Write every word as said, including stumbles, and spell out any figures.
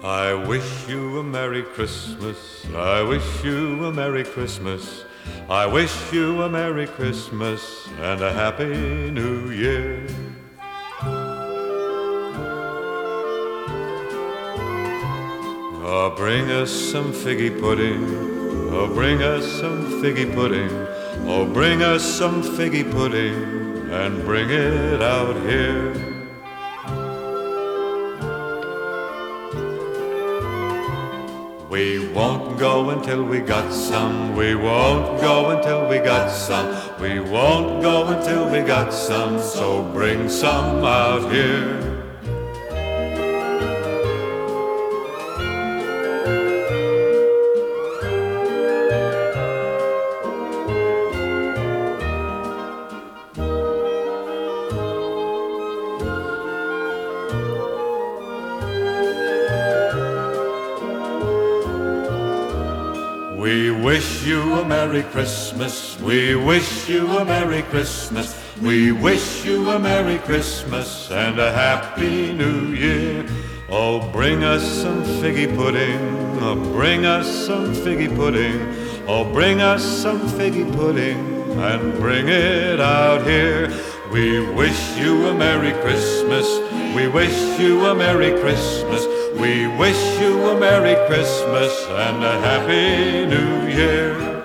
I wish you a Merry Christmas. I wish you a Merry Christmas. I wish you a Merry Christmas and a Happy New Year. Oh, bring us some figgy pudding. Oh, bring us some figgy pudding. Oh, bring us some figgy pudding and bring it out here. We won't go until we got some. We won't go until we got some. We won't go until we got some. So bring some out here. We wish you a Merry Christmas. We wish you a Merry Christmas. We wish you a Merry Christmas and a Happy New Year. Oh, bring us some figgy pudding. Oh, bring us some figgy pudding. Oh, bring us some figgy pudding and bring it out here. We wish you a Merry Christmas. We wish you a Merry Christmas. We wish you a Merry Christmas and a Happy New Year.